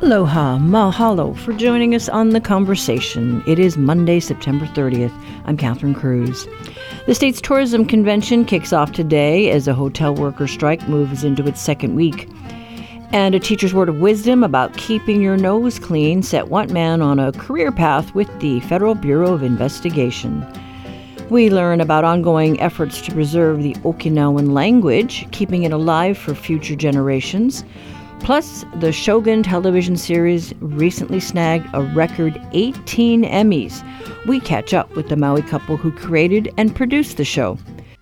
Aloha, mahalo for joining us on The Conversation. It is Monday, September 30th. I'm Catherine Cruz. The state's tourism convention kicks off today as a hotel worker strike moves into its second week. And a teacher's word of wisdom about keeping your nose clean set one man on a career path with the Federal Bureau of Investigation. We learn about ongoing efforts to preserve the Okinawan language, keeping it alive for future generations. Plus, the Shogun television series recently snagged a record 18 Emmys. We catch up with the Maui couple who created and produced the show.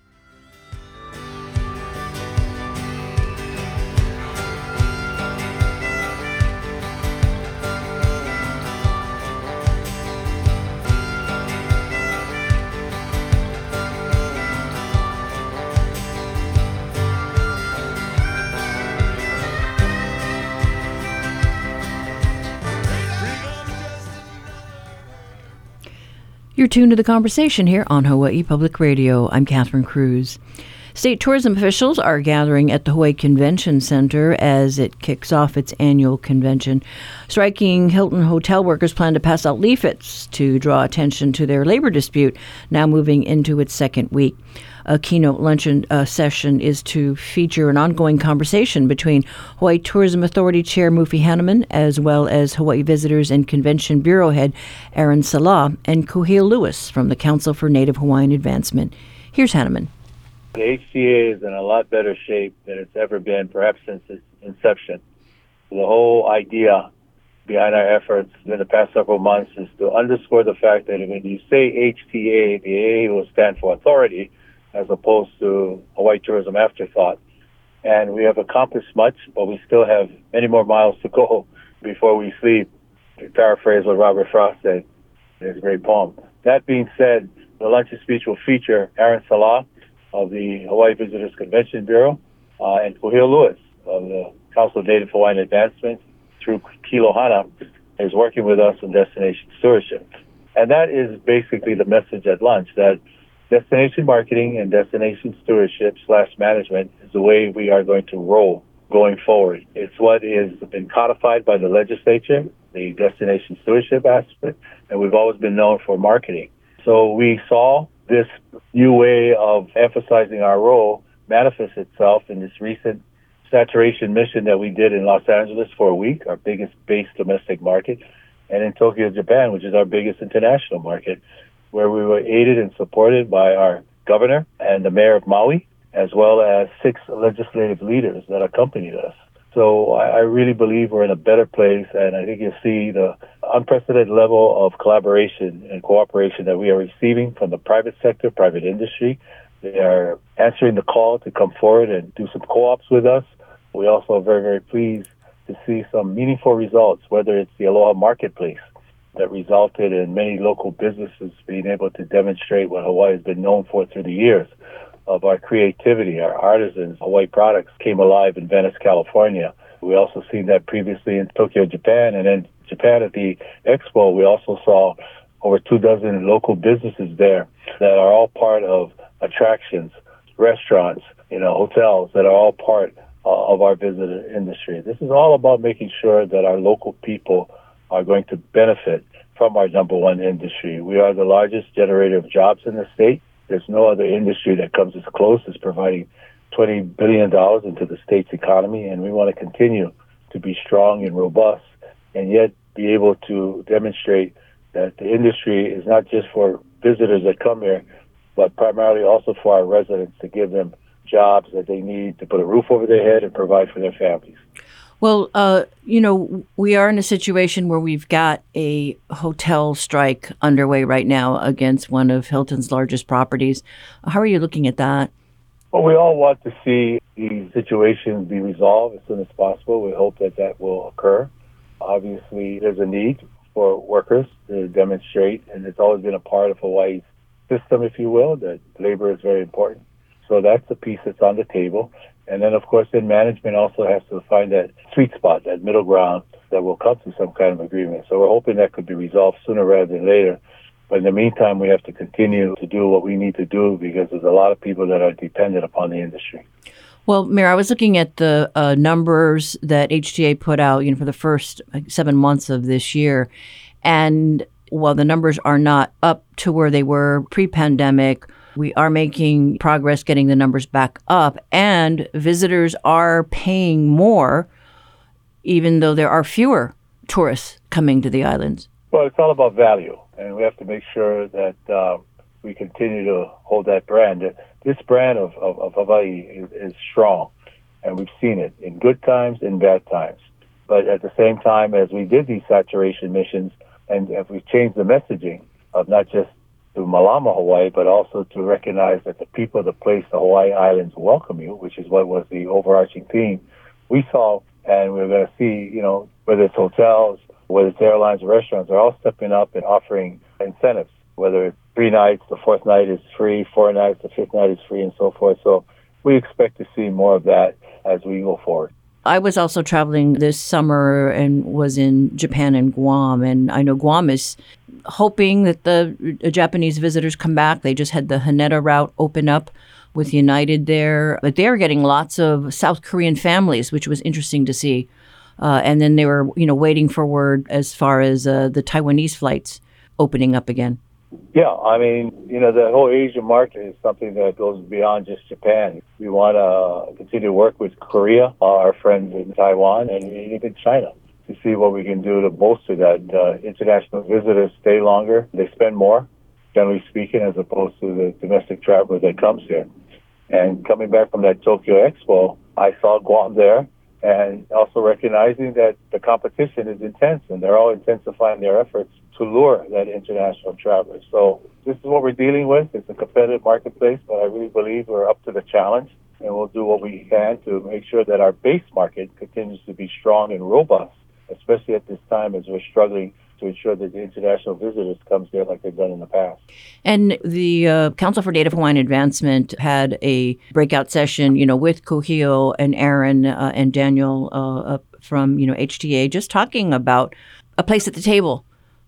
You're tuned to The Conversation here on Hawaii Public Radio. I'm Catherine Cruz. State tourism officials are gathering at the Hawaii Convention Center as it kicks off its annual convention. Striking Hilton hotel workers plan to pass out leaflets to draw attention to their labor dispute, now moving into its second week. A keynote luncheon session is to feature an ongoing conversation between Hawaii Tourism Authority Chair Mufi Hannemann, as well as Hawaii Visitors and Convention Bureau Head Aaron Salah and Kuhil Lewis from the Council for Native Hawaiian Advancement. Here's Hannemann. The HTA is in a lot better shape than it's ever been, perhaps since its inception. The whole idea behind our efforts in the past several months is to underscore the fact that when you say HTA, the A will stand for authority, as opposed to Hawaii Tourism Afterthought. And we have accomplished much, but we still have many more miles to go before we sleep, to paraphrase what Robert Frost said in his great poem. That being said, the luncheon speech will feature Aaron Salah of the Hawaii Visitors Convention Bureau and Kuhil Lewis of the Council of Native Hawaiian Advancement through Kilohana, is working with us on destination stewardship. And that is basically the message at lunch, that destination marketing and destination stewardship / management is the way we are going to roll going forward. It's what has been codified by the legislature, the destination stewardship aspect, and we've always been known for marketing. So we saw this new way of emphasizing our role manifest itself in this recent saturation mission that we did in Los Angeles for a week, our biggest base domestic market, and in Tokyo, Japan, which is our biggest international market, where we were aided and supported by our governor and the mayor of Maui, as well as 6 legislative leaders that accompanied us. So I really believe we're in a better place, and I think you'll see the unprecedented level of collaboration and cooperation that we are receiving from the private sector, private industry. They are answering the call to come forward and do some co-ops with us. We also are very, very pleased to see some meaningful results, whether it's the Aloha Marketplace, that resulted in many local businesses being able to demonstrate what Hawaii has been known for through the years of our creativity. Our artisans, Hawaii products came alive in Venice, California. We also seen that previously in Tokyo, Japan, and in Japan at the Expo, we also saw over 24 local businesses there that are all part of attractions, restaurants, hotels that are all part of our visitor industry. This is all about making sure that our local people are going to benefit from our number one industry. We are the largest generator of jobs in the state. There's no other industry that comes as close as providing $20 billion into the state's economy, and we want to continue to be strong and robust and yet be able to demonstrate that the industry is not just for visitors that come here, but primarily also for our residents, to give them jobs that they need to put a roof over their head and provide for their families. Well, we are in a situation where we've got a hotel strike underway right now against one of Hilton's largest properties. How are you looking at that? Well, we all want to see the situation be resolved as soon as possible. We hope that that will occur. Obviously, there's a need for workers to demonstrate, and it's always been a part of Hawaii's system, if you will, that labor is very important. So that's the piece that's on the table. And then, of course, then management also has to find that sweet spot, that middle ground that will come to some kind of agreement. So we're hoping that could be resolved sooner rather than later. But in the meantime, we have to continue to do what we need to do because there's a lot of people that are dependent upon the industry. Well, Mayor, I was looking at the numbers that HTA put out, for the first 7 months of this year. And while the numbers are not up to where they were pre-pandemic, we are making progress getting the numbers back up. And visitors are paying more, even though there are fewer tourists coming to the islands. Well, it's all about value, and we have to make sure that we continue to hold that brand. This brand of Hawaii is strong, and we've seen it in good times and bad times. But at the same time, as we did these saturation missions, and if we changed the messaging of not just to Malama Hawaii, but also to recognize that the people of the place, the Hawaii Islands, welcome you, which is what was the overarching theme, we saw, and we're going to see, whether it's hotels, whether it's airlines or restaurants, they're all stepping up and offering incentives, whether it's 3 nights, the 4th night is free, 4 nights, the 5th night is free, and so forth. So we expect to see more of that as we go forward. I was also traveling this summer and was in Japan and Guam, and I know Guam is hoping that the Japanese visitors come back. They just had the Haneda route open up with United there, but they're getting lots of South Korean families, which was interesting to see. And then they were, waiting for word as far as the Taiwanese flights opening up again. Yeah, the whole Asian market is something that goes beyond just Japan. We want to continue to work with Korea, our friends in Taiwan, and even China to see what we can do to bolster that. International visitors stay longer, they spend more, generally speaking, as opposed to the domestic traveler that comes here. And coming back from that Tokyo Expo, I saw Guam there, and also recognizing that the competition is intense, and they're all intensifying their efforts to lure that international traveler. So this is what we're dealing with. It's a competitive marketplace, but I really believe we're up to the challenge, and we'll do what we can to make sure that our base market continues to be strong and robust, especially at this time as we're struggling to ensure that the international visitors comes there like they've done in the past. And the Council for Native Hawaiian Advancement had a breakout session, with Kuhio and Aaron and Daniel from, HTA, just talking about a place at the table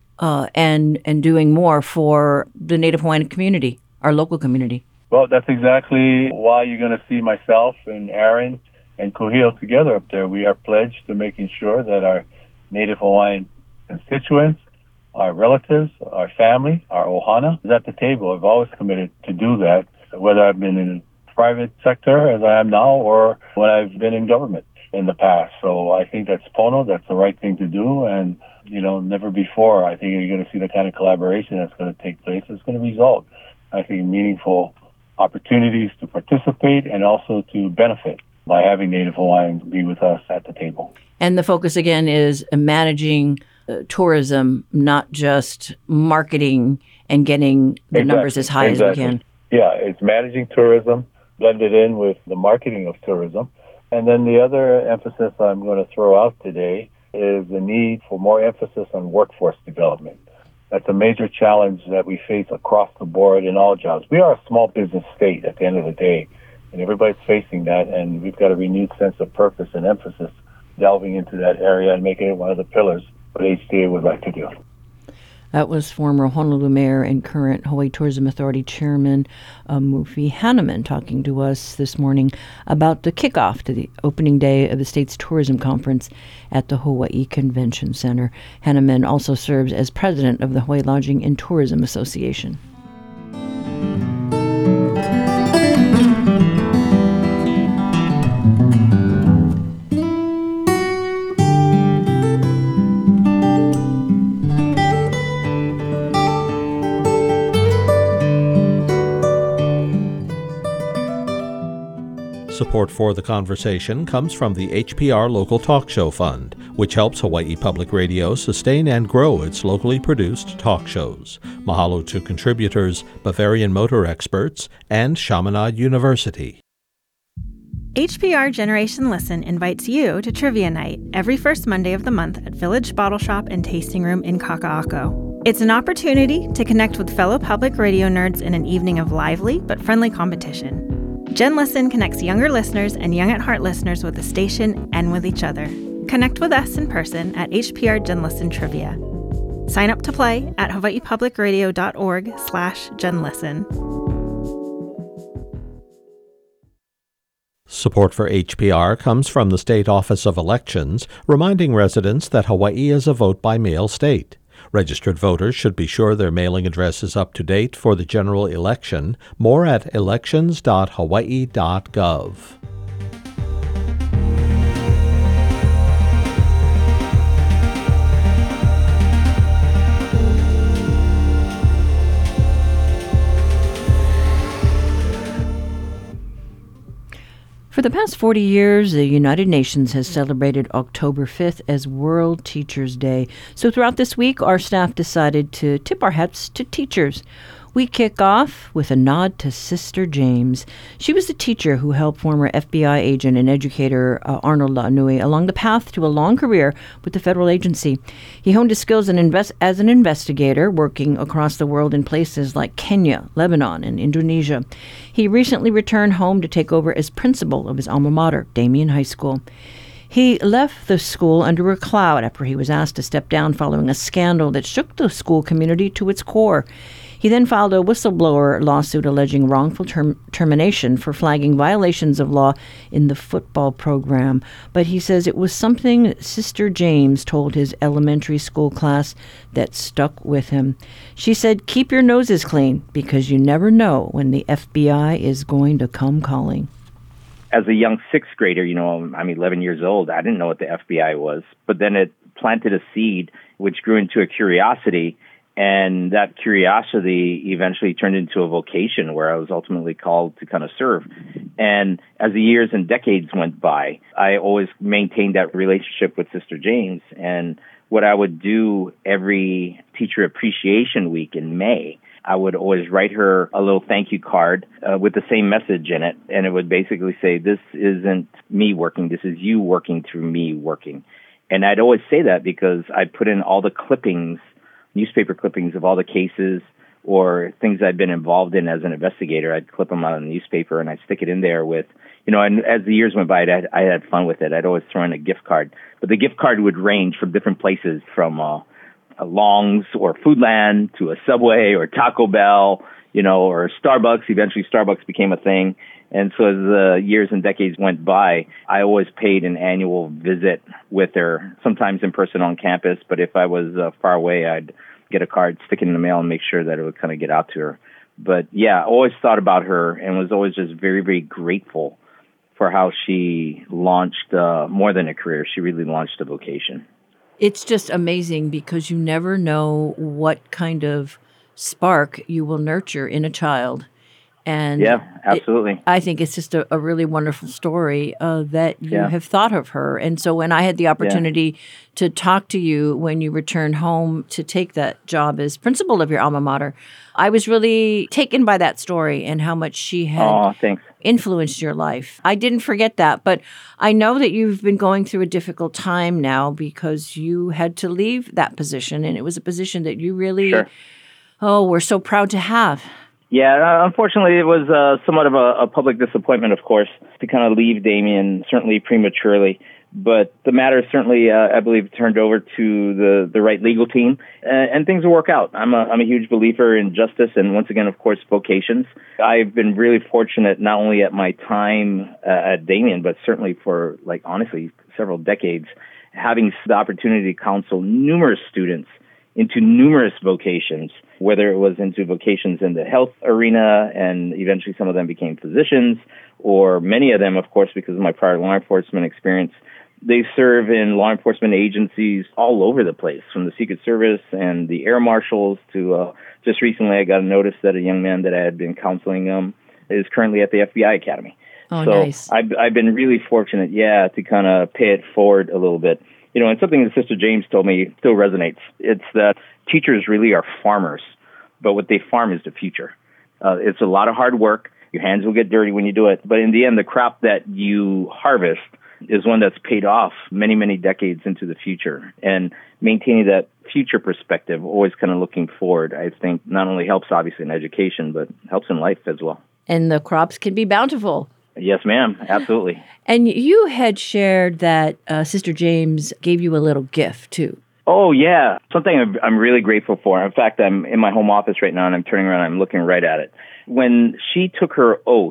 and doing more for the Native Hawaiian community, our local community. Well, that's exactly why you're going to see myself and Aaron and Kuhio together up there. We are pledged to making sure that our Native Hawaiian constituents, our relatives, our family, our ohana is at the table. I've always committed to do that, whether I've been in the private sector as I am now or when I've been in government in the past. So I think that's Pono, that's the right thing to do. And, never before, I think you're going to see the kind of collaboration that's going to take place. It's going to result, I think, in meaningful opportunities to participate and also to benefit by having Native Hawaiians be with us at the table. And the focus, again, is managing tourism, not just marketing and getting the numbers as high as we can. Yeah, it's managing tourism, blended in with the marketing of tourism. And then the other emphasis I'm going to throw out today is the need for more emphasis on workforce development. That's a major challenge that we face across the board in all jobs. We are a small business state at the end of the day, and everybody's facing that, and we've got a renewed sense of purpose and emphasis delving into that area and making it one of the pillars what HTA would like to do. That was former Honolulu Mayor and current Hawaii Tourism Authority Chairman Mufi Hannemann talking to us this morning about the kickoff to the opening day of the state's tourism conference at the Hawaii Convention Center. Hannemann also serves as president of the Hawaii Lodging and Tourism Association. Support for the conversation comes from the HPR Local Talk Show Fund, which helps Hawaii Public Radio sustain and grow its locally produced talk shows. Mahalo to contributors, Bavarian Motor Experts, and Chaminade University. HPR Generation Listen invites you to Trivia Night every first Monday of the month at Village Bottle Shop and Tasting Room in Kaka'ako. It's an opportunity to connect with fellow public radio nerds in an evening of lively but friendly competition. Gen Listen connects younger listeners and young at heart listeners with the station and with each other. Connect with us in person at HPR Gen Listen Trivia. Sign up to play at hawaiipublicradio.org/genlisten. Support for HPR comes from the State Office of Elections, reminding residents that Hawaii is a vote-by-mail state. Registered voters should be sure their mailing address is up to date for the general election. More at elections.hawaii.gov. For the past 40 years, the United Nations has celebrated October 5th as World Teachers' Day. So throughout this week, our staff decided to tip our hats to teachers. We kick off with a nod to Sister James. She was the teacher who helped former FBI agent and educator Arnold La'anui along the path to a long career with the federal agency. He honed his skills as an investigator, working across the world in places like Kenya, Lebanon, and Indonesia. He recently returned home to take over as principal of his alma mater, Damien High School. He left the school under a cloud after he was asked to step down following a scandal that shook the school community to its core. He then filed a whistleblower lawsuit alleging wrongful termination for flagging violations of law in the football program. But he says it was something Sister James told his elementary school class that stuck with him. She said, "Keep your noses clean because you never know when the FBI is going to come calling." As a young sixth grader, I'm 11 years old. I didn't know what the FBI was. But then it planted a seed which grew into a curiosity. And that curiosity eventually turned into a vocation where I was ultimately called to kind of serve. And as the years and decades went by, I always maintained that relationship with Sister James. And what I would do every Teacher Appreciation Week in May, I would always write her a little thank you card with the same message in it. And it would basically say, "This isn't me working. This is you working through me working." And I'd always say that because I put in all the clippings, newspaper clippings of all the cases or things I'd been involved in as an investigator. I'd clip them out of the newspaper and I'd stick it in there with, and as the years went by, I had fun with it. I'd always throw in a gift card. But the gift card would range from different places, from a Long's or Foodland to a Subway or Taco Bell, or Starbucks. Eventually Starbucks became a thing. And so as the years and decades went by, I always paid an annual visit with her, sometimes in person on campus. But if I was far away, I'd get a card, stick it in the mail, and make sure that it would kind of get out to her. But yeah, I always thought about her and was always just very, very grateful for how she launched more than a career. She really launched a vocation. It's just amazing because you never know what kind of spark you will nurture in a child. And yeah, absolutely. I think it's just a really wonderful story that you have thought of her. And so when I had the opportunity to talk to you when you returned home to take that job as principal of your alma mater, I was really taken by that story and how much she had influenced your life. I didn't forget that, but I know that you've been going through a difficult time now because you had to leave that position, and it was a position that you really, were so proud to have. Yeah, unfortunately, it was somewhat of a public disappointment, of course, to kind of leave Damien, certainly prematurely. But the matter certainly, I believe, turned over to the right legal team, and things will work out. I'm a huge believer in justice and, once again, of course, vocations. I've been really fortunate not only at my time at Damien, but certainly for, honestly, several decades, having the opportunity to counsel numerous students into numerous vocations, whether it was into vocations in the health arena, and eventually some of them became physicians, or many of them, of course, because of my prior law enforcement experience, they serve in law enforcement agencies all over the place, from the Secret Service and the Air Marshals to just recently I got a notice that a young man that I had been counseling is currently at the FBI Academy. Oh, so nice. I've been really fortunate, to kind of pay it forward a little bit. And something that Sister James told me still resonates. It's that teachers really are farmers, but what they farm is the future. It's a lot of hard work. Your hands will get dirty when you do it. But in the end, the crop that you harvest is one that's paid off many, many decades into the future. And maintaining that future perspective, always kind of looking forward, I think not only helps, obviously, in education, but helps in life as well. And the crops can be bountiful. Yes, ma'am. Absolutely. And you had shared that Sister James gave you a little gift, too. Oh, yeah. Something I'm really grateful for. In fact, I'm in my home office right now, and I'm turning around and I'm looking right at it. When she took her oath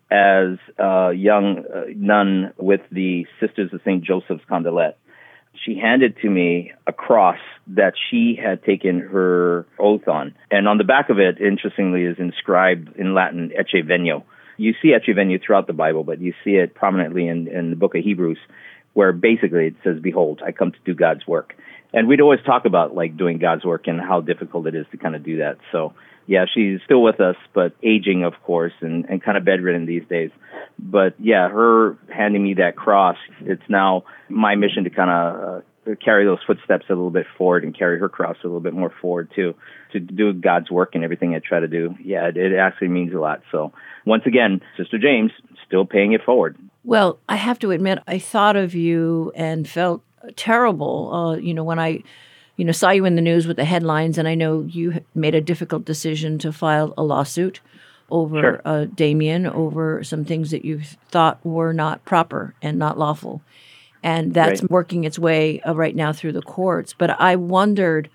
as a young nun with the Sisters of St. Joseph's Condolet. She handed to me a cross that she had taken her oath on. And on the back of it, interestingly, is inscribed in Latin, Ecce Venio. You see Ecce Venio throughout the Bible, but you see it prominently in the book of Hebrews, where basically it says, "Behold, I come to do God's work." And we'd always talk about like doing God's work and how difficult it is to kind of do that. So yeah, she's still with us, but aging, of course, and kind of bedridden these days. But yeah, her handing me that cross, it's now my mission to kind of carry those footsteps a little bit forward and carry her cross a little bit more forward too, to do God's work and everything I try to do. Yeah, it actually means a lot. So once again, Sister James, still paying it forward. Well, I have to admit, I thought of you and felt terrible, when I saw you in the news with the headlines, and I know you made a difficult decision to file a lawsuit over Sure. Damien, over some things that you thought were not proper and not lawful. And that's Right. working its way right now through the courts. But I wondered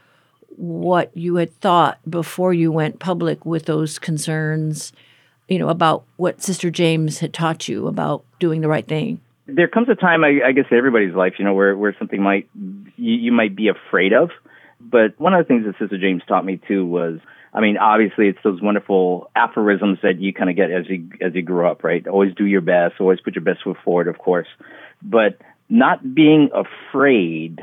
what you had thought before you went public with those concerns, about what Sister James had taught you about doing the right thing. There comes a time, I guess, in everybody's life, where something you might be afraid of. But one of the things that Sister James taught me too was, obviously it's those wonderful aphorisms that you kind of get as you grow up, right? Always do your best, always put your best foot forward, of course. But not being afraid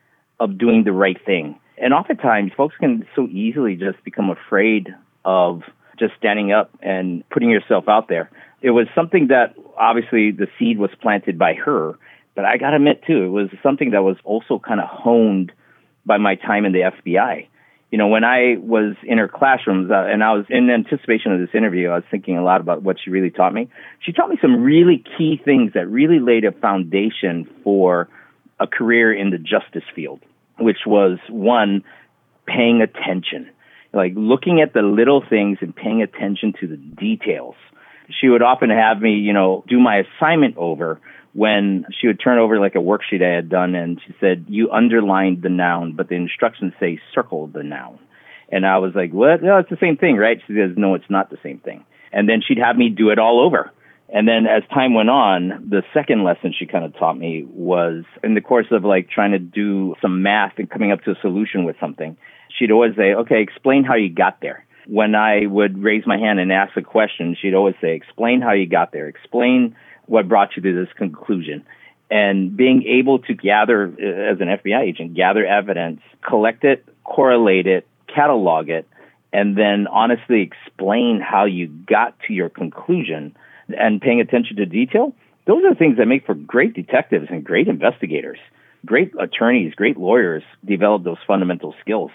of doing the right thing. And oftentimes folks can so easily just become afraid of just standing up and putting yourself out there. It was something that obviously the seed was planted by her, but I got to admit too, it was something that was also kind of honed by my time in the FBI. When I was in her classrooms, and I was in anticipation of this interview, I was thinking a lot about what she really taught me. She taught me some really key things that really laid a foundation for a career in the justice field, which was, one, paying attention, like looking at the little things and paying attention to the details. She would often have me, do my assignment over when she would turn over like a worksheet I had done, and she said, "You underlined the noun, but the instructions say circle the noun." And I was like, "What? No, it's the same thing, right?" She says, "No, it's not the same thing." And then she'd have me do it all over. And then as time went on, the second lesson she kind of taught me was in the course of like trying to do some math and coming up to a solution with something, she'd always say, "Okay, explain how you got there." When I would raise my hand and ask a question, she'd always say, "Explain how you got there. Explain what brought you to this conclusion." And being able to gather, as an FBI agent, gather evidence, collect it, correlate it, catalog it, and then honestly explain how you got to your conclusion and paying attention to detail, those are things that make for great detectives and great investigators. Great attorneys, great lawyers develop those fundamental skills.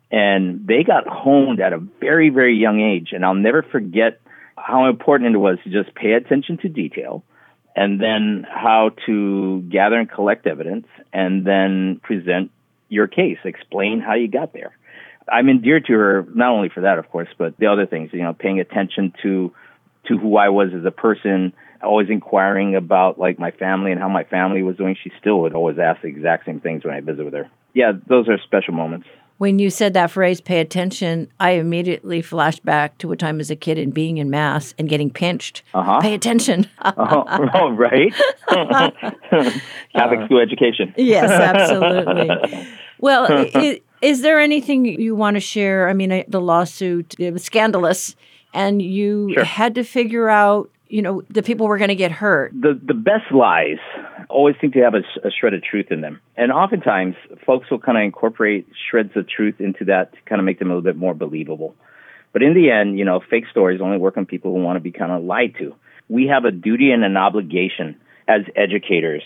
And they got honed at a very, very young age. And I'll never forget how important it was to just pay attention to detail, and then how to gather and collect evidence, and then present your case, explain how you got there. I'm endeared to her, not only for that, of course, but the other things, paying attention to who I was as a person, always inquiring about like my family and how my family was doing. She still would always ask the exact same things when I visit with her. Yeah, those are special moments. When you said that phrase, pay attention, I immediately flashed back to a time as a kid and being in Mass and getting pinched. Pay attention. Right. Catholic school education. Yes, absolutely. Well, is there anything you want to share? The lawsuit, it was scandalous, and you had to figure out, the people were going to get hurt. The best lies always seem to have a shred of truth in them. And oftentimes, folks will kind of incorporate shreds of truth into that to kind of make them a little bit more believable. But in the end, fake stories only work on people who want to be kind of lied to. We have a duty and an obligation as educators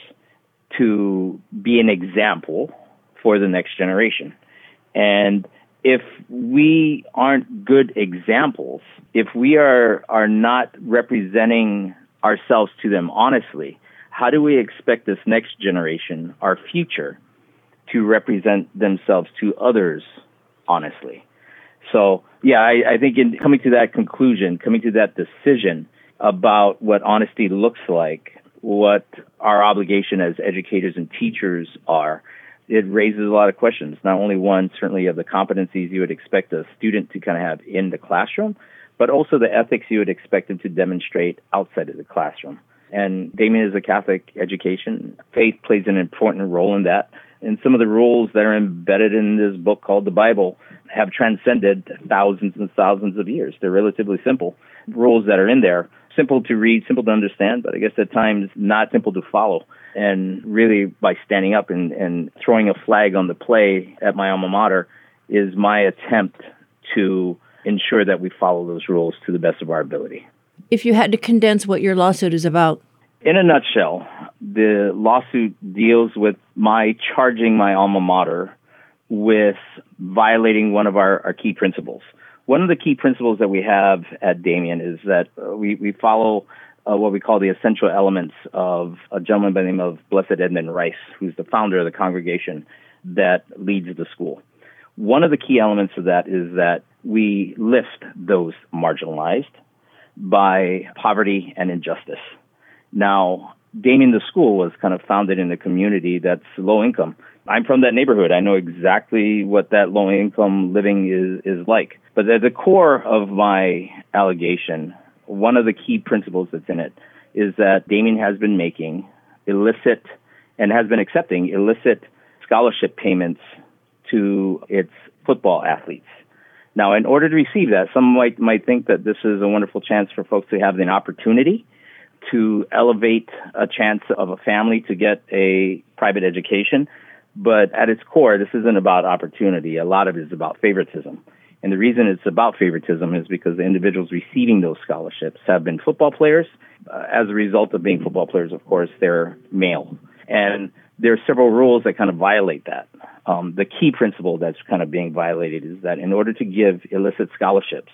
to be an example for the next generation. And if we aren't good examples, if we are not representing ourselves to them honestly, how do we expect this next generation, our future, to represent themselves to others honestly? So, yeah, I think in coming to that conclusion, coming to that decision about what honesty looks like, what our obligation as educators and teachers are, it raises a lot of questions. Not only one, certainly of the competencies you would expect a student to kind of have in the classroom, but also the ethics you would expect them to demonstrate outside of the classroom. And Damien is a Catholic education. Faith plays an important role in that. And some of the rules that are embedded in this book called the Bible have transcended thousands and thousands of years. They're relatively simple rules that are in there, simple to read, simple to understand, but I guess at times not simple to follow. And really, by standing up and throwing a flag on the play at my alma mater is my attempt to ensure that we follow those rules to the best of our ability. If you had to condense what your lawsuit is about. In a nutshell, the lawsuit deals with my charging my alma mater with violating one of our key principles. One of the key principles that we have at Damien is that we follow what we call the essential elements of a gentleman by the name of Blessed Edmund Rice, who's the founder of the congregation that leads the school. One of the key elements of that is that we lift those marginalized by poverty and injustice. Now, Damien, the school, was kind of founded in a community that's low income. I'm from that neighborhood. I know exactly what that low income living is like. But at the core of my allegation, one of the key principles that's in it is that Damien has been making illicit and has been accepting illicit scholarship payments to its football athletes. Now, in order to receive that, some might think that this is a wonderful chance for folks to have an opportunity to elevate a chance of a family to get a private education. But at its core, this isn't about opportunity. A lot of it is about favoritism. And the reason it's about favoritism is because the individuals receiving those scholarships have been football players. As a result of being football players, of course, they're male. And there are several rules that kind of violate that. The key principle that's kind of being violated is that in order to give illicit scholarships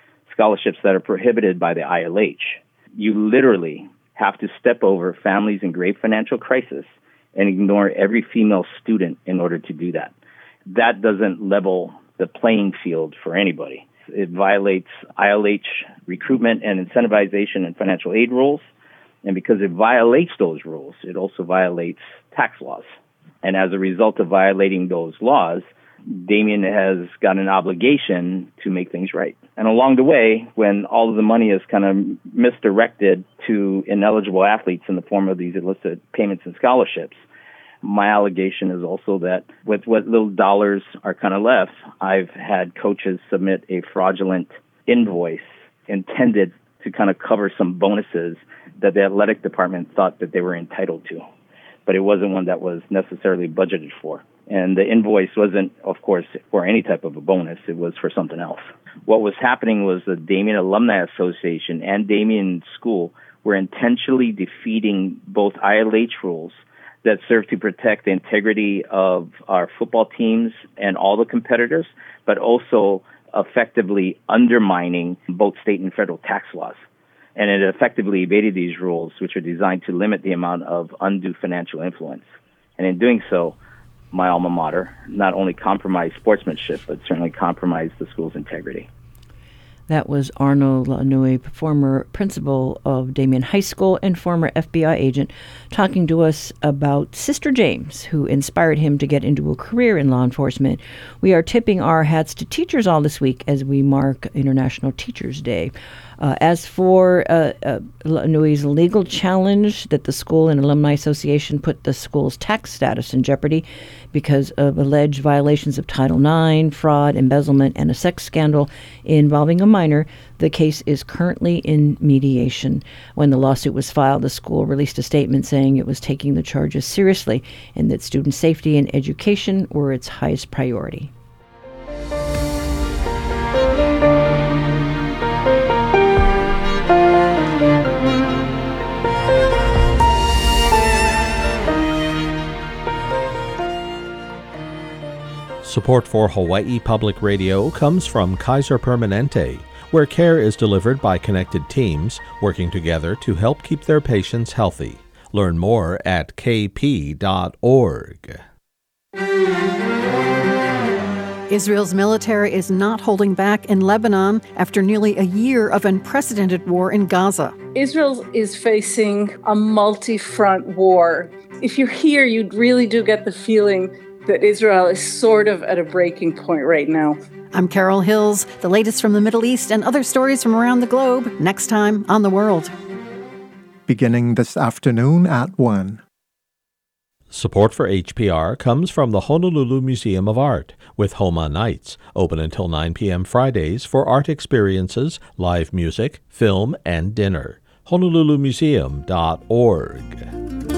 that are prohibited by the ILH, you literally have to step over families in grave financial crisis and ignore every female student in order to do that. That doesn't level the playing field for anybody. It violates ILH recruitment and incentivization and financial aid rules. And because it violates those rules, it also violates tax laws. And as a result of violating those laws, Damien has got an obligation to make things right. And along the way, when all of the money is kind of misdirected to ineligible athletes in the form of these illicit payments and scholarships, my allegation is also that with what little dollars are kind of left, I've had coaches submit a fraudulent invoice intended to kind of cover some bonuses that the athletic department thought that they were entitled to. But it wasn't one that was necessarily budgeted for. And the invoice wasn't, of course, for any type of a bonus. It was for something else. What was happening was the Damien Alumni Association and Damien School were intentionally defeating both ILH rules that serve to protect the integrity of our football teams and all the competitors, but also effectively undermining both state and federal tax laws. And it effectively evaded these rules, which are designed to limit the amount of undue financial influence. And in doing so, my alma mater not only compromised sportsmanship, but certainly compromised the school's integrity. That was Arno Launui, former principal of Damien High School and former FBI agent, talking to us about Sister James, who inspired him to get into a career in law enforcement. We are tipping our hats to teachers all this week as we mark International Teachers Day. As for Launui's legal challenge that the school and alumni association put the school's tax status in jeopardy because of alleged violations of Title IX, fraud, embezzlement, and a sex scandal involving a minor, the case is currently in mediation. When the lawsuit was filed, the school released a statement saying it was taking the charges seriously and that student safety and education were its highest priority. Support for Hawaii Public Radio comes from Kaiser Permanente, where care is delivered by connected teams working together to help keep their patients healthy. Learn more at kp.org. Israel's military is not holding back in Lebanon after nearly a year of unprecedented war in Gaza. Israel is facing a multi-front war. If you're here, you really do get the feeling that Israel is sort of at a breaking point right now. I'm Carol Hills. The latest from the Middle East and other stories from around the globe, next time on The World. Beginning this afternoon at 1. Support for HPR comes from the Honolulu Museum of Art, with Homa Nights, open until 9 p.m. Fridays for art experiences, live music, film, and dinner. honolulumuseum.org.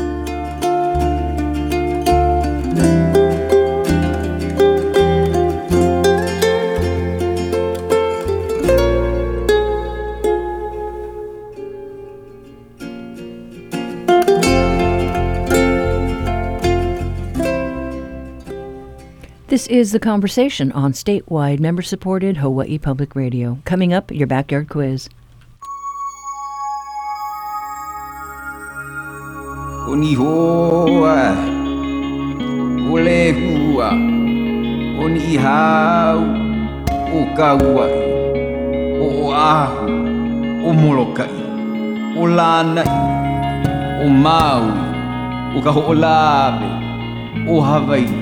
This is The Conversation on statewide, member-supported Hawaii Public Radio. Coming up, your backyard quiz. Onihoa, olehua, onihau, okaua, oahu, omolokai, olanai, omaui, okaho'olabe, ohawaii.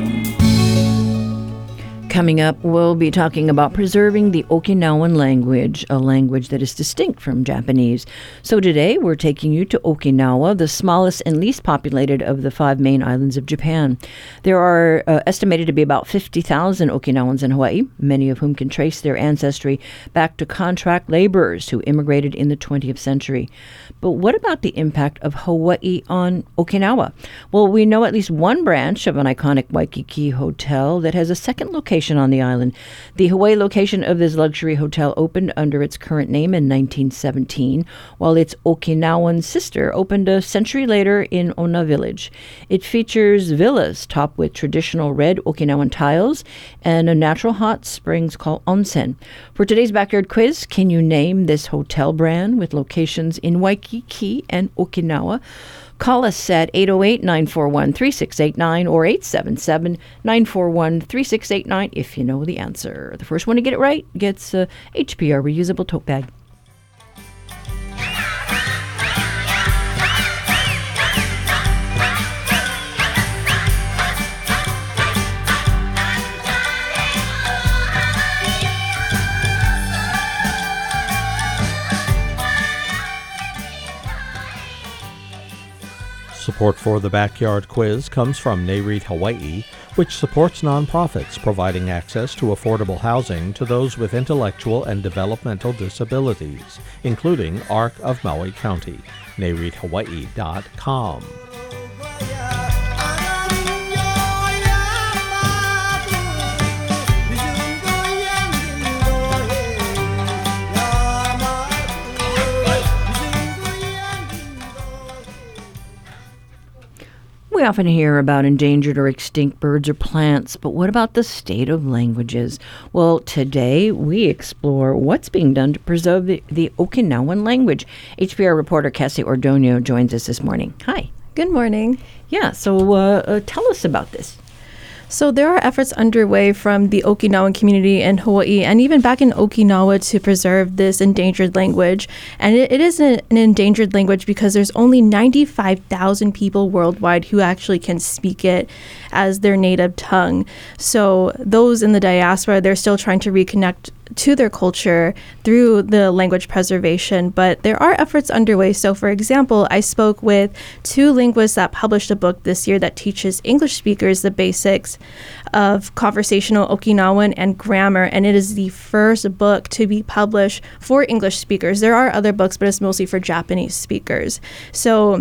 Coming up, we'll be talking about preserving the Okinawan language, a language that is distinct from Japanese. So today, we're taking you to Okinawa, the smallest and least populated of the 5 main islands of Japan. There are estimated to be about 50,000 Okinawans in Hawaii, many of whom can trace their ancestry back to contract laborers who immigrated in the 20th century. But what about the impact of Hawaii on Okinawa? Well, we know at least one branch of an iconic Waikiki hotel that has a second location on the island. The Hawaii location of this luxury hotel opened under its current name in 1917, while its Okinawan sister opened a century later in Ona Village. It features villas topped with traditional red Okinawan tiles and a natural hot springs called onsen. For today's backyard quiz, can you name this hotel brand with locations in Waikiki and Okinawa? Call us at 808-941-3689 or 877-941-3689 if you know the answer. The first one to get it right gets a HPR reusable tote bag. Support for the Backyard Quiz comes from NAREIT Hawaii, which supports nonprofits providing access to affordable housing to those with intellectual and developmental disabilities, including ARC of Maui County. NAREITHawaii.com. We often hear about endangered or extinct birds or plants, but what about the state of languages? Well, today we explore what's being done to preserve the Okinawan language. HPR reporter Cassie Ordonio joins us this morning. Hi. Good morning. Yeah, so tell us about this. So there are efforts underway from the Okinawan community in Hawaii and even back in Okinawa to preserve this endangered language. And it is an endangered language because there's only 95,000 people worldwide who actually can speak it as their native tongue. So those in the diaspora, they're still trying to reconnect to their culture through the language preservation, but there are efforts underway. So for example, I spoke with 2 linguists that published a book this year that teaches English speakers the basics of conversational Okinawan and grammar, and it is the first book to be published for English speakers. There are other books, but it's mostly for Japanese speakers. So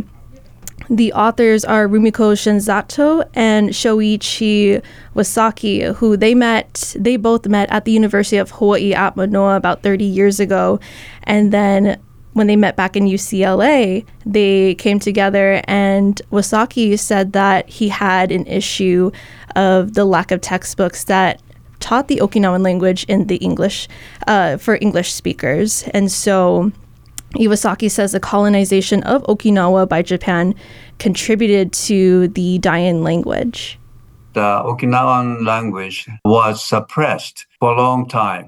the authors are Rumiko Shinzato and Shoichi Wasaki, who they both met at the University of Hawaii at Manoa about 30 years ago. And then when they met back in UCLA, they came together, and Wasaki said that he had an issue of the lack of textbooks that taught the Okinawan language in the English for English speakers. And so Iwasaki says the colonization of Okinawa by Japan contributed to the dying language. The Okinawan language was suppressed for a long time,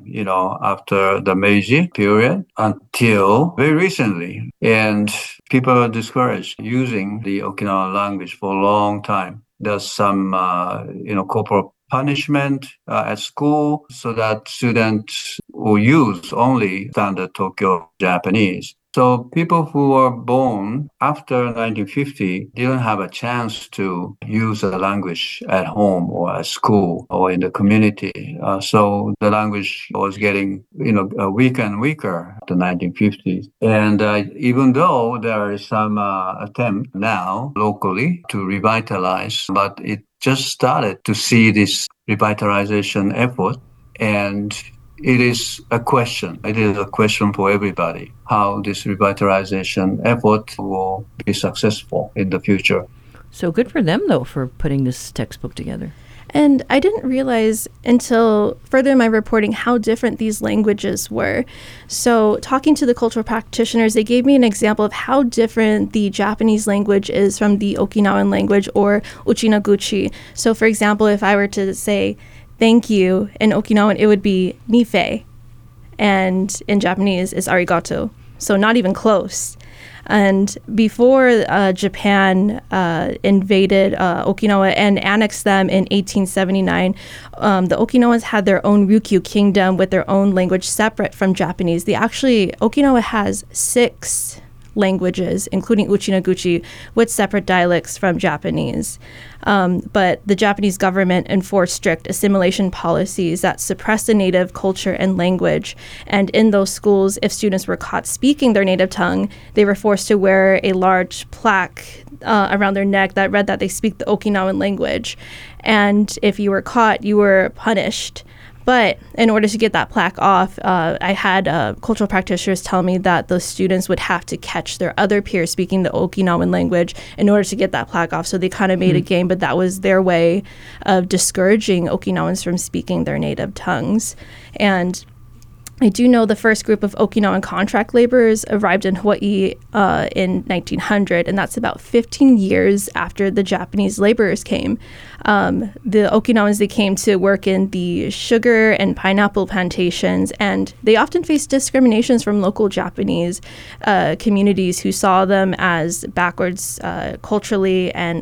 after the Meiji period until very recently. And people are discouraged using the Okinawan language for a long time. There's some, corporal punishment at school so that students will use only standard Tokyo Japanese. So people who were born after 1950 didn't have a chance to use the language at home or at school or in the community. So the language was getting, weaker and weaker after 1950s. And even though there is some attempt now locally to revitalize, but it just started to see this revitalization effort, and it is a question. It is a question for everybody, how this revitalization effort will be successful in the future. So good for them, though, for putting this textbook together. And I didn't realize until further in my reporting how different these languages were. So talking to the cultural practitioners, they gave me an example of how different the Japanese language is from the Okinawan language or Uchinaguchi. So for example, if I were to say thank you in Okinawan, it would be nife. And in Japanese, it's arigato. So not even close. And before Japan invaded Okinawa and annexed them in 1879, the Okinawans had their own Ryukyu kingdom with their own language separate from Japanese. Okinawa has 6 languages, including Uchinaguchi, with separate dialects from Japanese. But the Japanese government enforced strict assimilation policies that suppressed the native culture and language. And in those schools, if students were caught speaking their native tongue, they were forced to wear a large plaque around their neck that read that they speak the Okinawan language. And if you were caught, you were punished. But in order to get that plaque off, I had cultural practitioners tell me that the students would have to catch their other peers speaking the Okinawan language in order to get that plaque off. So they kind of made a game, but that was their way of discouraging Okinawans from speaking their native tongues. And I do know the first group of Okinawan contract laborers arrived in Hawaii in 1900, and that's about 15 years after the Japanese laborers came. The Okinawans, they came to work in the sugar and pineapple plantations, and they often faced discriminations from local Japanese communities who saw them as backwards culturally and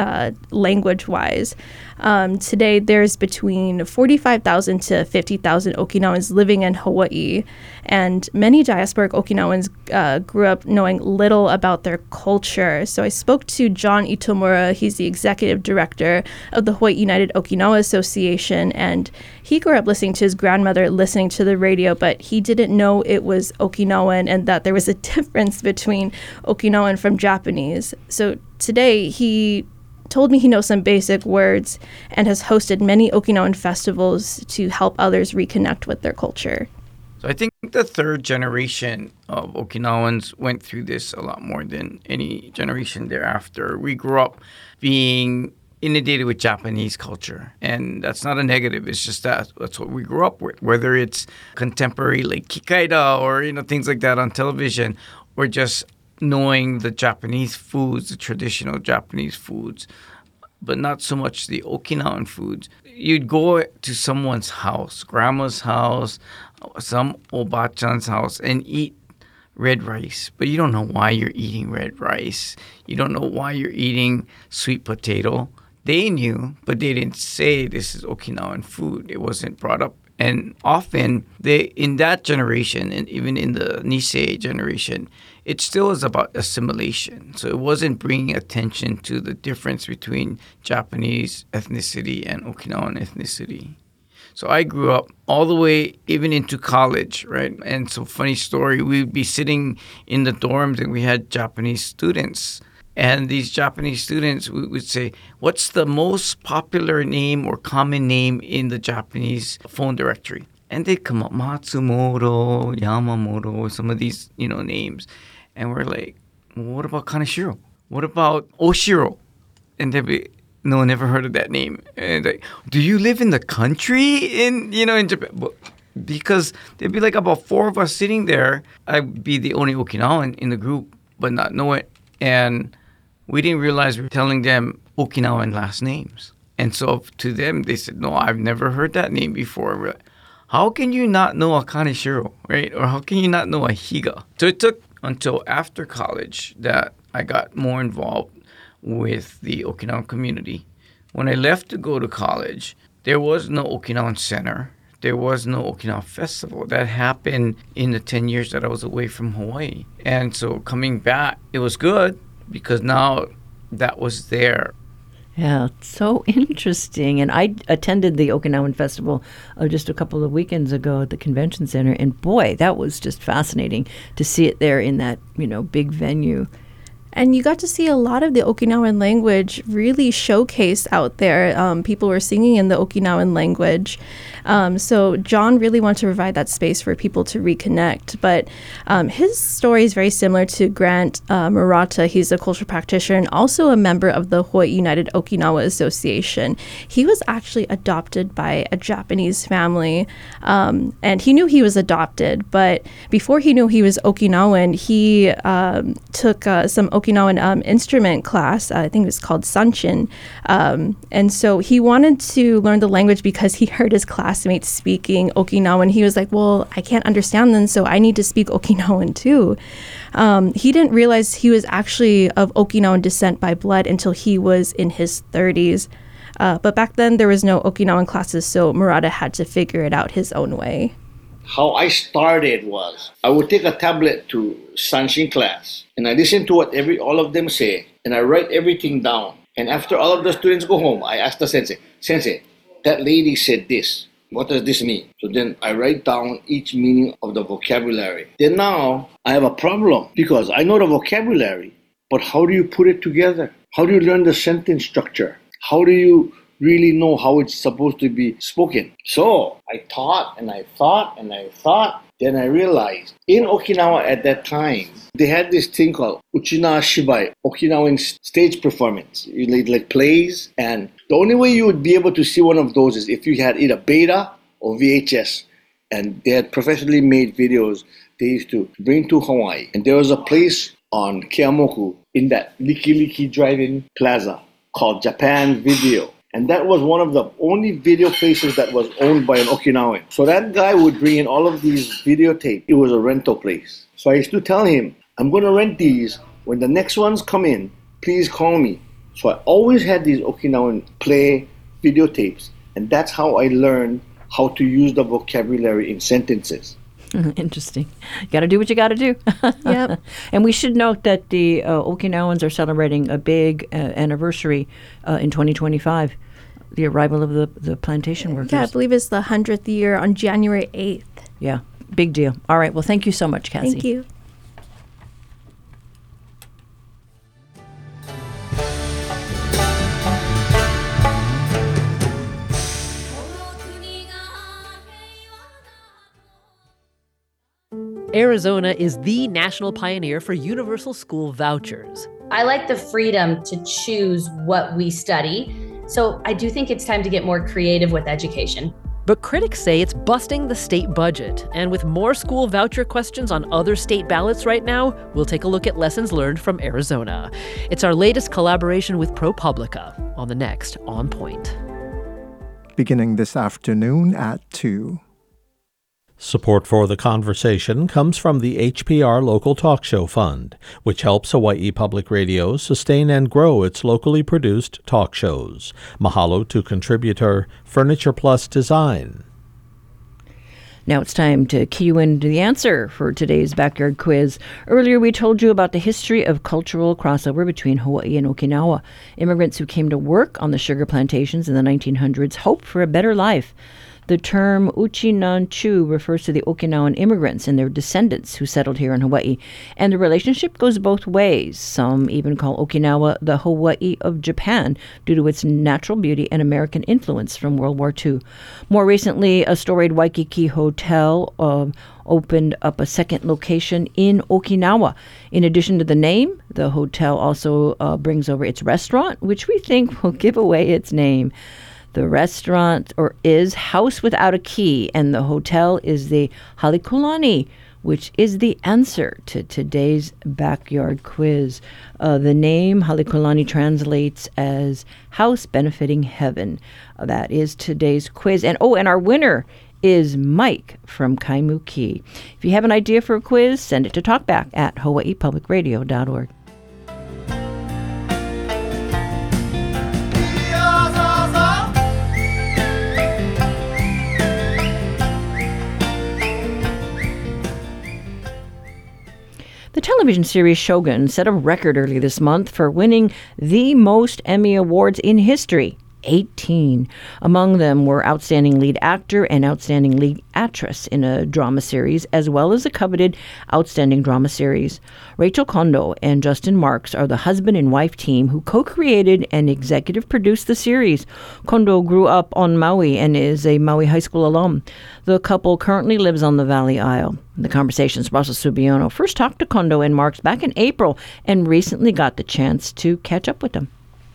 language-wise. Today, there's between 45,000 to 50,000 Okinawans living in Hawaii, and many diasporic Okinawans grew up knowing little about their culture. So I spoke to John Itomura. He's the executive director of the Hawaii United Okinawa Association, and he grew up listening to his grandmother listening to the radio, but he didn't know it was Okinawan and that there was a difference between Okinawan from Japanese. So today, he told me he knows some basic words and has hosted many Okinawan festivals to help others reconnect with their culture. So I think the third generation of Okinawans went through this a lot more than any generation thereafter. We grew up being inundated with Japanese culture, and that's not a negative. It's just that's what we grew up with, whether it's contemporary like Kikaida or things like that on television, or just knowing the Japanese foods, the traditional Japanese foods, but not so much the Okinawan foods. You'd go to someone's house, grandma's house, some obachan's house, and eat red rice, but you don't know why you're eating red rice. You don't know why you're eating sweet potato. They knew, but they didn't say this is Okinawan food. It wasn't brought up. And often, in that generation, and even in the Nisei generation, it still is about assimilation. So it wasn't bringing attention to the difference between Japanese ethnicity and Okinawan ethnicity. So I grew up all the way even into college, right? And so funny story, we'd be sitting in the dorms and we had Japanese students. And these Japanese students would say, what's the most popular name or common name in the Japanese phone directory? And they'd come up, Matsumoto, Yamamoto, some of these, names. And we're like, well, what about Kaneshiro? What about Oshiro? And they'd be, no, never heard of that name. And like, do you live in the country in Japan? Because there'd be like about 4 of us sitting there. I'd be the only Okinawan in the group, but not know it. And we didn't realize we were telling them Okinawan last names. And so to them, they said, no, I've never heard that name before. We're like, how can you not know a Kaneshiro, right? Or how can you not know a Higa? So it took until after college that I got more involved with the Okinawan community When I left to go to college, there was no Okinawan Center. There was no Okinawa Festival. That happened in the 10 years that I was away from Hawaii. And so coming back, it was good because now that was there. Yeah, it's so interesting. And I attended the Okinawan Festival just a couple of weekends ago at the convention center. And boy, that was just fascinating to see it there in that, big venue. And you got to see a lot of the Okinawan language really showcased out there. People were singing in the Okinawan language. So John really wanted to provide that space for people to reconnect. But his story is very similar to Grant Murata. He's a cultural practitioner and also a member of the Hawaii United Okinawa Association. He was actually adopted by a Japanese family. And he knew he was adopted. But before he knew he was Okinawan, he took some Okinawan instrument class. I think it was called Sanchin. And so he wanted to learn the language because he heard his classmates speaking Okinawan. He was like, well, I can't understand them, so I need to speak Okinawan too. He didn't realize he was actually of Okinawan descent by blood until he was in his 30s. But back then, there was no Okinawan classes, so Murata had to figure it out his own way. How I started was I would take a tablet to Sanshin class and I listen to what all of them say and I write everything down. And after all of the students go home, I ask the sensei, that lady said this. What does this mean? So then I write down each meaning of the vocabulary. Then now I have a problem because I know the vocabulary, but how do you put it together? How do you learn the sentence structure? How do you really know how it's supposed to be spoken? So I thought and I thought and I thought. Then I realized in Okinawa at that time, they had this thing called Uchina Shibai, Okinawan stage performance, like plays. And the only way you would be able to see one of those is if you had either beta or VHS. And they had professionally made videos they used to bring to Hawaii. And there was a place on Keamoku in that Likiliki Drive-In Plaza called Japan Video. And that was one of the only video places that was owned by an Okinawan. So that guy would bring in all of these videotapes. It was a rental place. So I used to tell him, I'm going to rent these. When the next ones come in, please call me. So I always had these Okinawan play videotapes. And that's how I learned how to use the vocabulary in sentences. Interesting. You got to do what you got to do. Yep. And we should note that the Okinawans are celebrating a big anniversary in 2025, the arrival of the plantation workers. Yeah, I believe it's the 100th year on January 8th. Yeah, big deal. All right. Well, thank you so much, Cassie. Thank you. Arizona is the national pioneer for universal school vouchers. I like the freedom to choose what we study, so I do think it's time to get more creative with education. But critics say it's busting the state budget. And with more school voucher questions on other state ballots right now, we'll take a look at lessons learned from Arizona. It's our latest collaboration with ProPublica on the next On Point. Beginning this afternoon at 2. Support for the conversation comes from the HPR Local Talk Show Fund, which helps Hawaii Public Radio sustain and grow its locally produced talk shows. Mahalo to contributor Furniture Plus Design. Now it's time to key you into the answer for today's backyard quiz. Earlier we told you about the history of cultural crossover between Hawaii and Okinawa. Immigrants who came to work on the sugar plantations in the 1900s hoped for a better life. The term Uchi-nan-chu refers to the Okinawan immigrants and their descendants who settled here in Hawaii. And the relationship goes both ways. Some even call Okinawa the Hawaii of Japan due to its natural beauty and American influence from World War II. More recently, a storied Waikiki hotel opened up a second location in Okinawa. In addition to the name, the hotel also brings over its restaurant, which we think will give away its name. The restaurant is House Without a Key, and the hotel is the Halekulani, which is the answer to today's backyard quiz. The name Halekulani translates as House Benefiting Heaven. That is today's quiz. And our winner is Mike from Kaimuki. If you have an idea for a quiz, send it to talkback@hawaiipublicradio.org. television series Shogun set a record early this month for winning the most Emmy Awards in history. 18. Among them were Outstanding Lead Actor and Outstanding Lead Actress in a drama series, as well as the coveted Outstanding Drama Series. Rachel Kondo and Justin Marks are the husband and wife team who co-created and executive produced the series. Kondo grew up on Maui and is a Maui High School alum. The couple currently lives on the Valley Isle. The Conversation's Russell Subiono first talked to Kondo and Marks back in April and recently got the chance to catch up with them.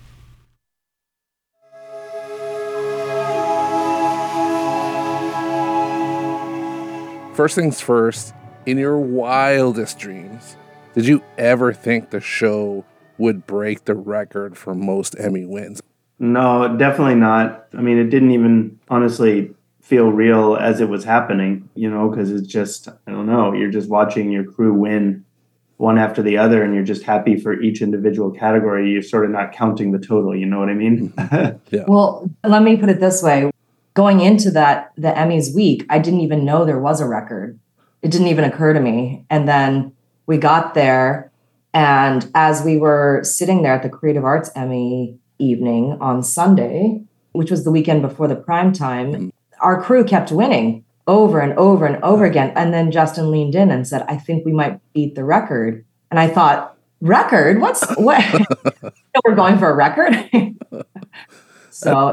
First things first, in your wildest dreams, did you ever think the show would break the record for most Emmy wins? No, definitely not. I mean, it didn't even honestly feel real as it was happening, because it's just, I don't know, you're just watching your crew win one after the other, and you're just happy for each individual category. You're sort of not counting the total, you know what I mean? Yeah. Well, let me put it this way. Going into the Emmys week, I didn't even know there was a record. It didn't even occur to me. And then we got there, and as we were sitting there at the Creative Arts Emmy evening on Sunday, which was the weekend before the prime time, our crew kept winning over and over and over again. And then Justin leaned in and said, I think we might beat the record. And I thought, record? What? We're going for a record? So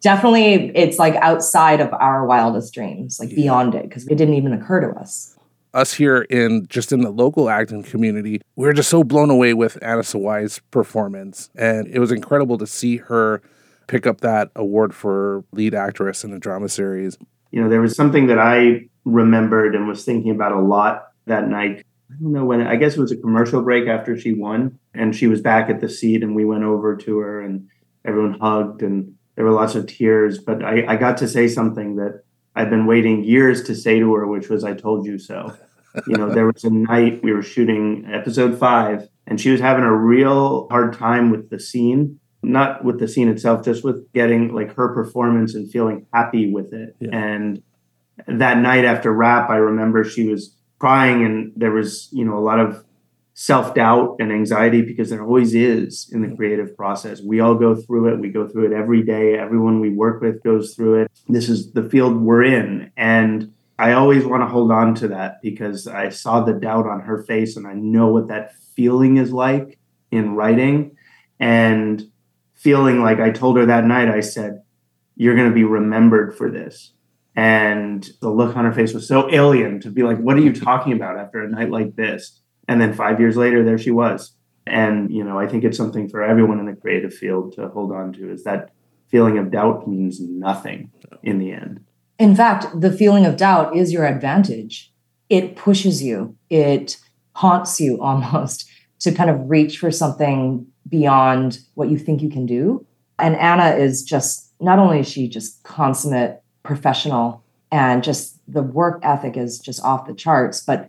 it's like outside of our wildest dreams, like beyond it, because it didn't even occur to us. Us here in the local acting community, we were just so blown away with Anna Sawai's performance. And it was incredible to see her pick up that award for lead actress in a drama series. There was something that I remembered and was thinking about a lot that night. I don't know when, I guess it was a commercial break after she won, and she was back at the seat, and we went over to her and everyone hugged, and there were lots of tears. But I got to say something that I've been waiting years to say to her, which was, I told you so. There was a night we were shooting episode 5, and she was having a real hard time with the scene, not with the scene itself, just with getting like her performance and feeling happy with it. Yeah. And that night after wrap, I remember she was crying, and there was, a lot of self-doubt and anxiety, because there always is in the creative process. We all go through it. We go through it every day. Everyone we work with goes through it. This is the field we're in. And I always want to hold on to that, because I saw the doubt on her face, and I know what that feeling is like in writing. And feeling like, I told her that night, I said, you're going to be remembered for this. And the look on her face was so alien, to be like, what are you talking about after a night like this? And then 5 years later, there she was. And, I think it's something for everyone in the creative field to hold on to, is that feeling of doubt means nothing in the end. In fact, the feeling of doubt is your advantage. It pushes you. It haunts you almost to kind of reach for something beyond what you think you can do. And Anna is just, not only is she just consummate professional, and just the work ethic is just off the charts, but,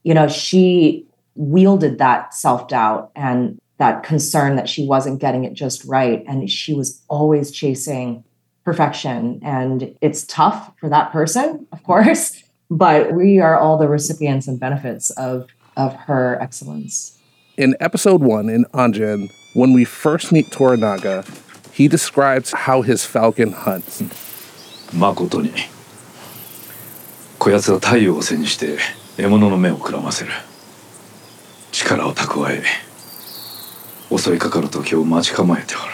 she wielded that self-doubt and that concern that she wasn't getting it just right. And she was always chasing perfection. And it's tough for that person, of course, but we are all the recipients and benefits of her excellence. In episode 1 in Anjin, when we first meet Toranaga, he describes how his falcon hunts. 誠にこやつは太陽を背にして獲物の目をくらませる。力を蓄え、襲いかかる時を待ち構えておる。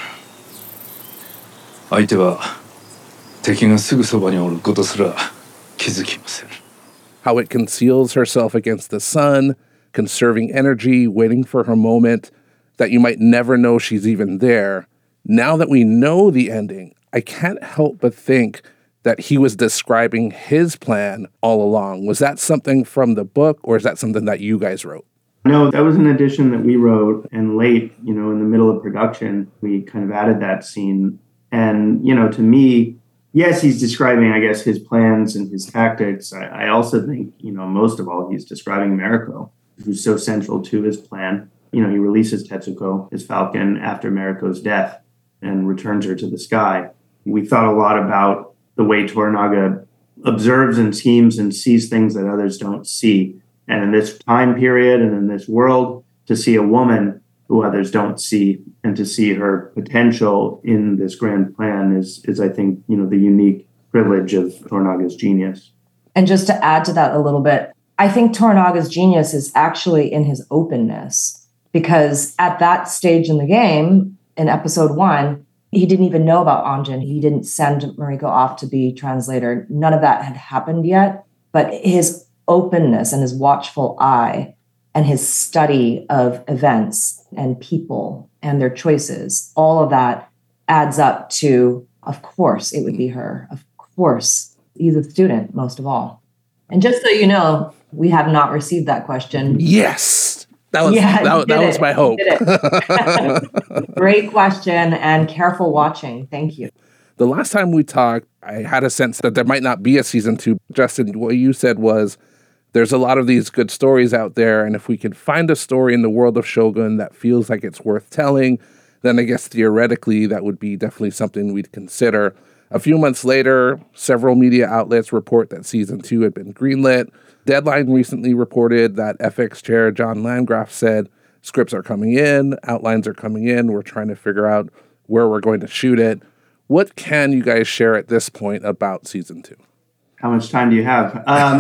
相手は敵がすぐそばにおることすら気づきません。 How it conceals herself against the sun, conserving energy, waiting for her moment, that you might never know she's even there. Now that we know the ending, I can't help but think that he was describing his plan all along. Was that something from the book, or is that something that you guys wrote? No, that was an addition that we wrote, and late, in the middle of production, we kind of added that scene. And, to me, yes, he's describing, I guess, his plans and his tactics. I also think, most of all, he's describing Mariko, who's so central to his plan. He releases Tetsuko, his falcon, after Mariko's death and returns her to the sky. We thought a lot about the way Toranaga observes and schemes and sees things that others don't see. And in this time period and in this world, to see a woman who others don't see, and to see her potential in this grand plan is I think, the unique privilege of Tornaga's genius. And just to add to that a little bit, I think Tornaga's genius is actually in his openness, because at that stage in the game, in episode 1, he didn't even know about Anjin. He didn't send Mariko off to be translator. None of that had happened yet. But his openness and his watchful eye and his study of events and people and their choices, all of that adds up to, of course, it would be her. Of course, he's a student, most of all. And just so you know, we have not received that question. Yes. That was my hope. Great question and careful watching. Thank you. The last time we talked, I had a sense that there might not be a season 2. Justin, what you said was there's a lot of these good stories out there, and if we can find a story in the world of Shogun that feels like it's worth telling, then I guess theoretically that would be definitely something we'd consider. A few months later, several media outlets report that season 2 had been greenlit. Deadline recently reported that FX chair John Landgraf said, scripts are coming in, outlines are coming in, we're trying to figure out where we're going to shoot it. What can you guys share at this point about season 2? How much time do you have?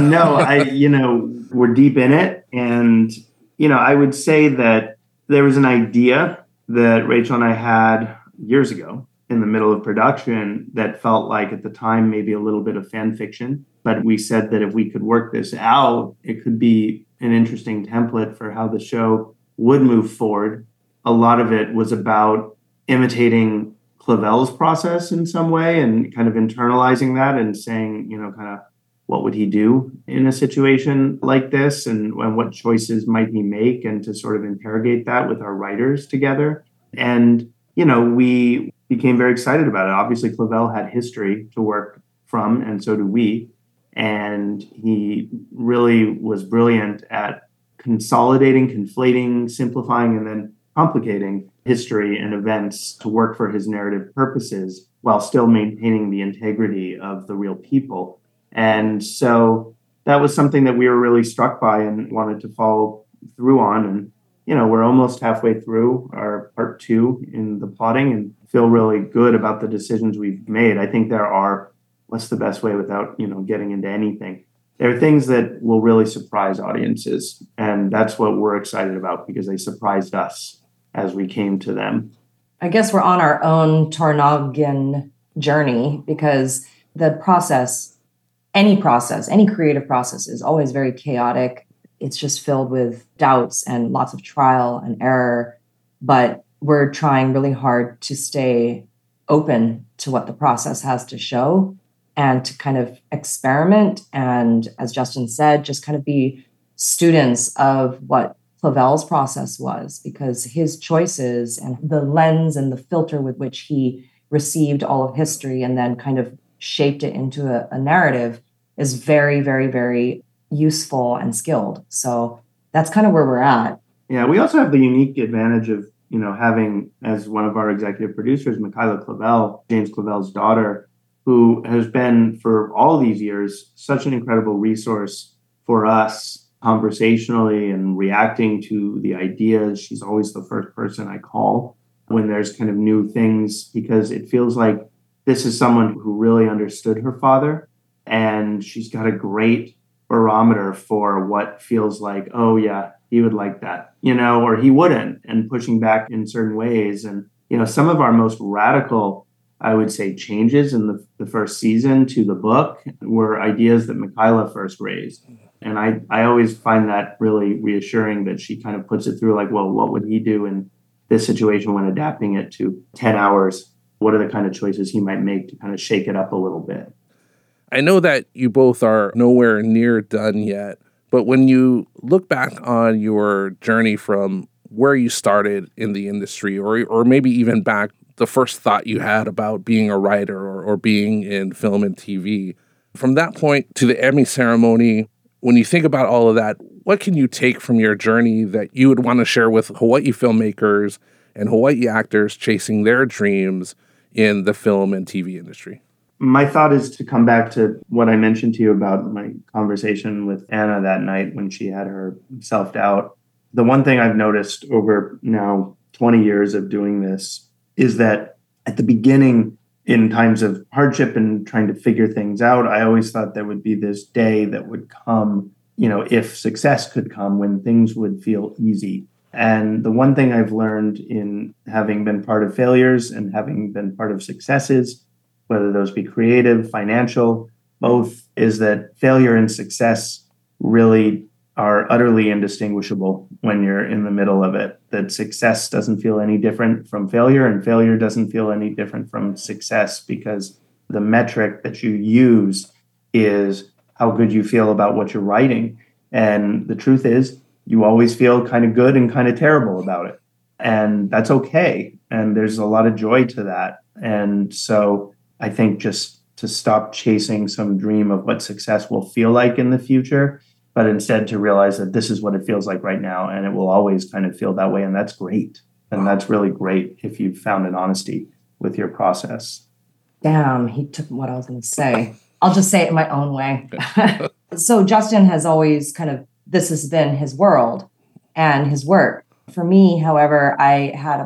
We're deep in it. And, I would say that there was an idea that Rachel and I had years ago in the middle of production that felt like at the time maybe a little bit of fan fiction. But we said that if we could work this out, it could be an interesting template for how the show would move forward. A lot of it was about imitating Clavel's process in some way and kind of internalizing that and saying, kind of what would he do in a situation like this and what choices might he make, and to sort of interrogate that with our writers together. And, we became very excited about it. Obviously, Clavel had history to work from, and so do we. And he really was brilliant at consolidating, conflating, simplifying, and then complicating history and events to work for his narrative purposes while still maintaining the integrity of the real people. And so that was something that we were really struck by and wanted to follow through on. And, we're almost halfway through our part 2 in the plotting and feel really good about the decisions we've made. I think there are, what's the best way without, getting into anything? There are things that will really surprise audiences. And that's what we're excited about, because they surprised us as we came to them. I guess we're on our own Tornagan journey, because the process, any creative process is always very chaotic. It's just filled with doubts and lots of trial and error. But we're trying really hard to stay open to what the process has to show and to kind of experiment. And as Justin said, just kind of be students of what Clavel's process was, because his choices and the lens and the filter with which he received all of history and then kind of shaped it into a narrative is very, very, very useful and skilled. So that's kind of where we're at. Yeah, we also have the unique advantage of, having as one of our executive producers, Michaela Clavel, James Clavel's daughter, who has been for all these years such an incredible resource for us conversationally and reacting to the ideas. She's always the first person I call when there's kind of new things, because it feels like this is someone who really understood her father, and she's got a great barometer for what feels like, oh yeah, he would like that, or he wouldn't, and pushing back in certain ways. And, some of our most radical, I would say, changes in the first season to the book were ideas that Michaela first raised. And I always find that really reassuring that she kind of puts it through like, well, what would he do in this situation when adapting it to 10 hours? What are the kind of choices he might make to kind of shake it up a little bit? I know that you both are nowhere near done yet, but when you look back on your journey from where you started in the industry, or maybe even back the first thought you had about being a writer or being in film and TV, from that point to the Emmy ceremony, when you think about all of that, what can you take from your journey that you would want to share with Hawaii filmmakers and Hawaii actors chasing their dreams in the film and TV industry? My thought is to come back to what I mentioned to you about my conversation with Anna that night when she had her self-doubt. the one thing I've noticed over now 20 years of doing this is that at the beginning, in times of hardship and trying to figure things out, I always thought there would be this day that would come, if success could come, when things would feel easy. And the one thing I've learned in having been part of failures and having been part of successes, whether those be creative, financial, both, is that failure and success really are utterly indistinguishable when you're in the middle of it. That success doesn't feel any different from failure, and failure doesn't feel any different from success, because the metric that you use is how good you feel about what you're writing. And the truth is, you always feel kind of good and kind of terrible about it. And that's okay. And there's a lot of joy to that. And so I think just to stop chasing some dream of what success will feel like in the future, but instead to realize that this is what it feels like right now, and it will always kind of feel that way. And that's great. And that's really great if you've found an honesty with your process. Damn, he took what I was going to say. I'll just say it in my own way. So Justin has always this has been his world and his work. For me, however, I had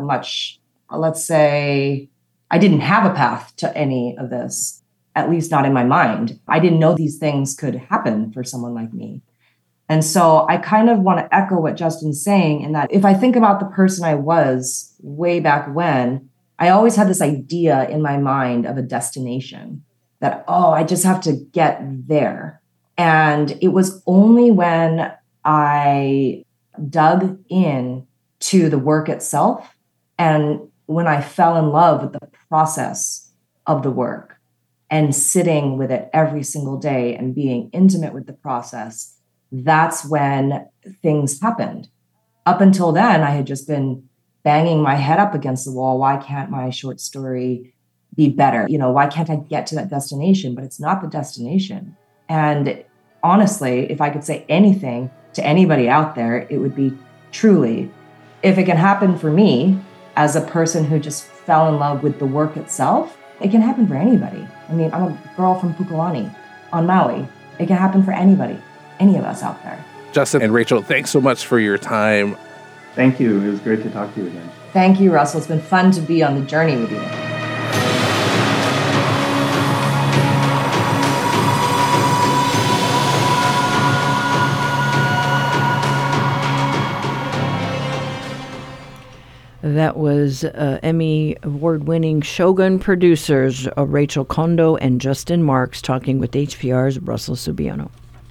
I didn't have a path to any of this, at least not in my mind. I didn't know these things could happen for someone like me. And so I kind of want to echo what Justin's saying, in that if I think about the person I was way back when, I always had this idea in my mind of a destination that, I just have to get there. And it was only when I dug in to the work itself and when I fell in love with the process of the work and sitting with it every single day and being intimate with the process, that's when things happened. Up until then, I had just been banging my head up against the wall. Why can't my short story be better? Why can't I get to that destination? But it's not the destination. And honestly, if I could say anything to anybody out there, it would be truly, if it can happen for me as a person who just fell in love with the work itself, it can happen for anybody. I mean, I'm a girl from Pukalani on Maui. It can happen for anybody, any of us out there. Justin and Rachel, thanks so much for your time. Thank you. It was great to talk to you again. Thank you, Russell. It's been fun to be on the journey with you. That was Emmy Award-winning Shogun producers Rachel Kondo and Justin Marks talking with HPR's Russell Subiono.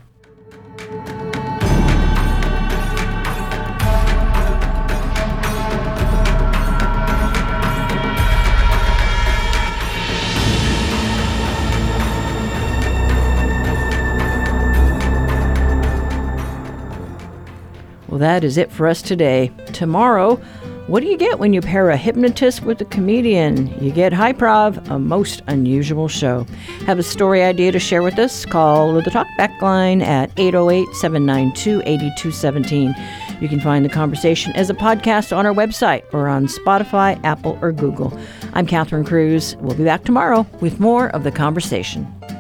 Well, that is it for us today. Tomorrow, what do you get when you pair a hypnotist with a comedian? You get High Prov, a most unusual show. Have a story idea to share with us? Call the Talkback line at 808-792-8217. You can find the conversation as a podcast on our website or on Spotify, Apple, or Google. I'm Catherine Cruz. We'll be back tomorrow with more of The Conversation.